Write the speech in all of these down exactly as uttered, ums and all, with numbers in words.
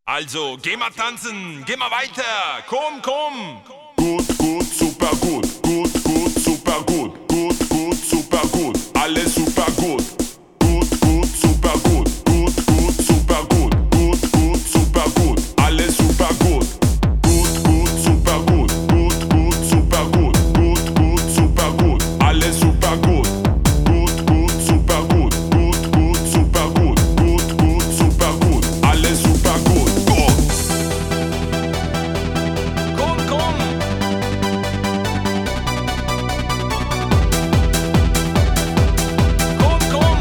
Also, geh mal tanzen, geh mal weiter, komm, komm. Gut, gut, super gut, gut, gut, super gut, gut, gut, super gut, alles super gut. Gut, gut, super gut, gut, gut, super gut, gut, gut, super gut, alles super gut. Gut, gut, super gut, gut, gut, super gut, gut, gut, super gut, alles super gut. Gut, gut, super gut, gut, gut, super gut, gut, gut, super gut, alles super gut. Komm, komm. Komm, komm.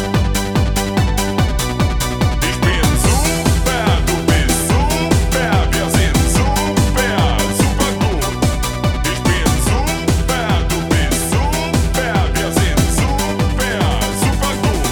Ich bin super, du bist super, wir sind super, super gut. Ich bin super, du bist super, wir sind super, super gut.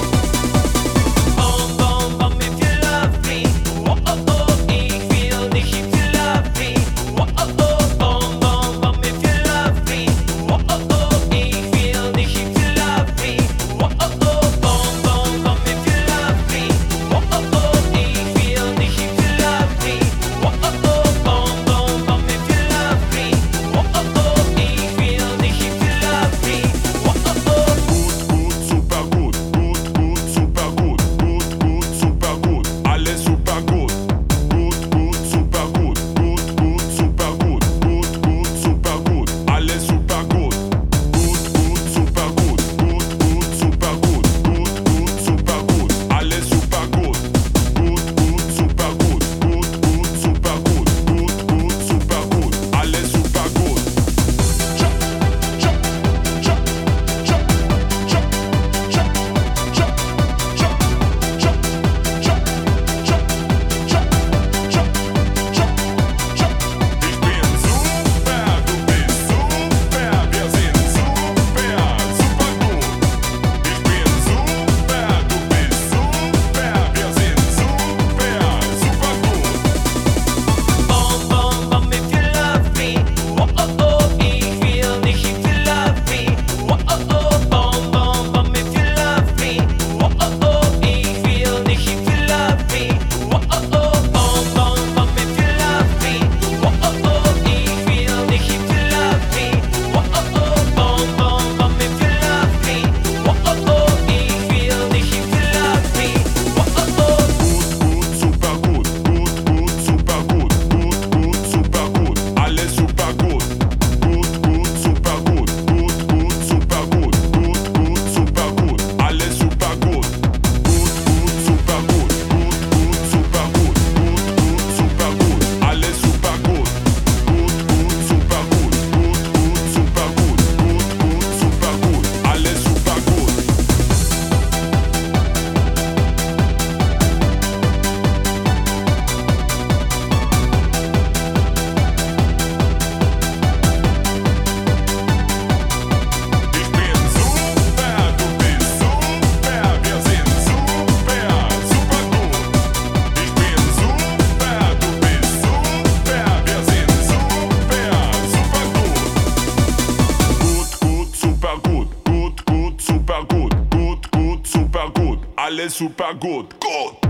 Bom, bom, bom, if you love me. Oh, oh, oh, ich will dich, if you love me. Oh, oh, oh, bom, bom, bom, if you love me. Oh, oh, oh, ich will dich, if you love me. Oh, oh, oh, bom, bom, bom, if you love me. Oh, oh, oh, ich will dich, if you love me. Oh, oh, oh, bom, bom, bom, if you love me. Oh, oh, oh, ich will dich, if you love me. Oh, oh, oh. Gut, gut, super gut, gut, gut, super gut, gut, gut, super gut, alles super gut. Gut, gut, super gut, gut, gut, super gut, gut, gut, super gut, alles super gut. Gut, gut, super gut, gut, gut, super gut, gut, gut, super gut, alles super gut. Gut, gut, super gut, gut, gut, super gut, gut, gut, super gut, alles super gut. Chop, chop, chop, chop, chop, chop, chop, chop, chop, chop, chop, chop, chop, chop, chop, chop. Ich bin super, du bist super, wir sind super, super gut. Ich bin super, du bist super, wir sind super, super gut. Bom, bom, bom, if you love me. Oh, oh, oh, ich will dich, if you love me. Oh, oh, oh, bom, bom, bom, if you love me. Oh, oh, oh, ich will dich, if you love me. Oh, oh, oh, bom, bom, bom, if you love me. Oh, oh, oh, ich will dich, if you love me. Oh, oh, oh, bom, bom, bom, if you love me. Oh, oh, oh, ich will dich, if you love me. Oh, oh, oh. Gut, gut, super gut, gut, gut, super gut, gut, gut, super gut, alles super gut. Gut, gut, super gut, gut, gut, super gut, gut, gut, super gut, alles super gut. Gut, gut, super gut, gut, gut, super gut, gut, gut, super gut, alles super gut. Gut, gut, super gut, gut, gut, super gut, gut, gut, super gut, alles super gut. Ich bin super, du bist super, wir sind super, super gut. Ich bin super, du bist super, wir sind super, super gut. Gut, gut, super gut, gut, gut, super gut, gut, gut, super gut, alles super gut, gut.